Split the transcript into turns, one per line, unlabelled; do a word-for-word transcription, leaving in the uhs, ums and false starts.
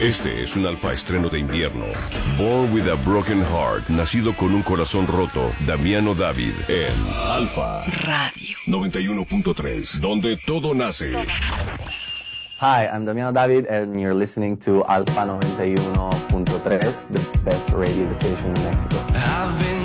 Este es un Alfa estreno de invierno. Born with a Broken Heart, nacido con un corazón roto, Damiano David, en Alfa
Radio
noventa y uno punto tres, donde todo nace.
Hi, I'm Damiano David and you're listening to Alfa noventa y uno punto tres, the best radio station in Mexico.